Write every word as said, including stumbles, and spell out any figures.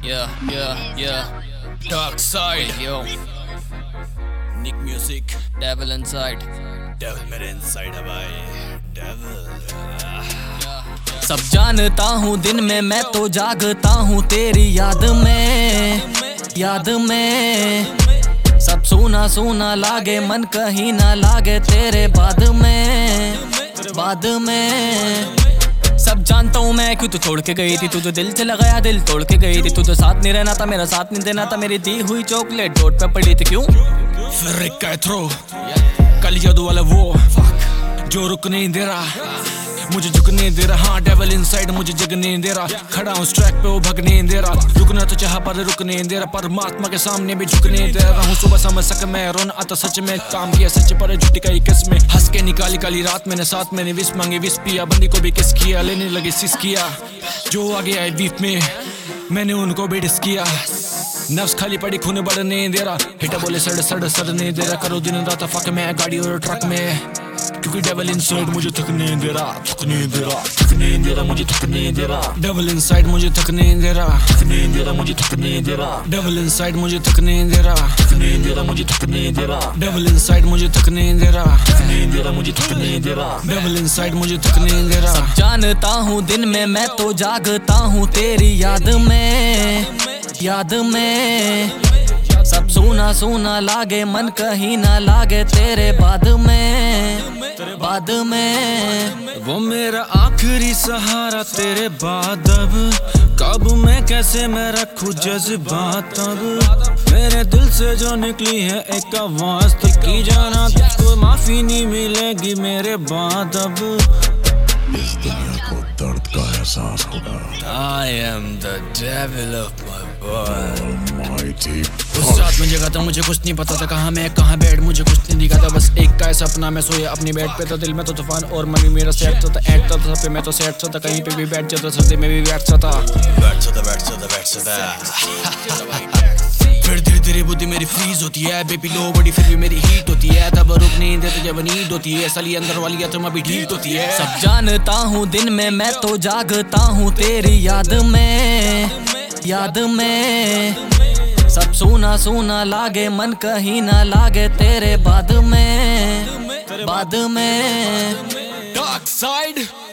Yeah, yeah, yeah. Dark side, yo. Nick music. Devil inside. Devil मेरे inside है भाई. Devil. सब जानता हूँ दिन में मैं तो जागता हूँ तेरी याद में, याद में. सब सुना सुना लागे मन कहीं ना लागे तेरे बाद में, बाद में. सब जानता हूँ मैं क्यों तू छोड़ के गई थी, तू जो दिल से लगाया दिल तोड़ के गई थी. तू जो साथ नहीं रहना था मेरा साथ नहीं देना था, मेरी दी हुई चॉकलेट रोड पे पड़ी थी क्यों. फिर एक का थ्रो कल जादू वाला वो जो रुक नहीं दे रहा, मुझे झुक नहीं दे रहा. हाँ डेविल इनसाइड मुझे जग नहीं दे रहा. खड़ा हूँ ट्रैक पे वो भग नहीं दे रहा. रुकना तो चाहा पर रुक नहीं दे रहा. परमात्मा के सामने भी झुक नहीं दे रहा हूँ. सुबह समझ सक मैं रोना आता सच में. काम किया सच पर झूठी कई किस्में. हंस के निकाली काली रात मैंने साथ मैंने विश मांगी विश पिया. बंदी को भी किस किया लेने लगे सिस किया. जो आगे आए बीफ में मैंने उनको भी डिस किया. नफ्स खाली पड़ी खून बढ़ नहीं दे रहा. हिटा बोले सड़ सड़ सड़ नहीं दे रहा. करो दिन रात फक में गाड़ी और ट्रक में, क्योंकि डेविल इनसाइड मुझे थक नहीं दे रहा. थक नहीं दे रहा, थक नहीं दे रहा, मुझे थक नहीं दे रहा. डेविल इनसाइड मुझे थक नहीं दे रहा. थक नहीं दे रहा, मुझे थक नहीं दे रहा. डेविल इनसाइड मुझे थक नहीं दे रहा. थक नहीं दे रहा, मुझे थक नहीं दे रहा. डेविल इनसाइड मुझे थक नहीं दे रहा. थक नहीं दे रहा, मुझे थक नहीं दे रहा. डेविल इनसाइड मुझे थक नहीं दे रहा. सब जानता हूँ दिन में मैं तो जागता हूँ तेरी याद में, याद में. सब सुना सुना लागे मन कहीं ना लागे तेरे बाद में, बाद में. वो मेरा आखिरी सहारा तेरे बाद. अब कब मैं कैसे मैं रखूं जज्बात. अब मेरे दिल से जो निकली है एक आवाज तो की जाना तुझको माफी नहीं मिलेगी मेरे बाद. अब इस दुनिया को दर्द का एहसास होगा. I am the devil of my world. Almighty. उस रात में जगा था मुझे कुछ नहीं पता था कहाँ मैं कहाँ बैठ मुझे कुछ नहीं दिखा था. बस एक का सपना मैं सोया अपनी बेड पे. तो दिल में तो तूफान और मनी मेरा सेट था. एट था पे मैं तो सेट था. कहीं पे भी बैठ जाता सर्दी में भी बैठ था. बैठ सकता बैठ सकता बैठ सकता. फिर धीरे धीरे बुद्धि मेरी फ्रीज होती है. बेबी लो बड़ी फिर भी मेरी हीट होती है. तब रुक नहीं देते जब नीड होती है. साली अंदर वाली है तुम अभी ढीट होती है. सब जानता हूँ दिन में मैं तो जागता हूँ तेरी याद में, याद में. सब सुना सुना लागे मन कहीं ना लागे तेरे बाद में, बाद में. Dark side.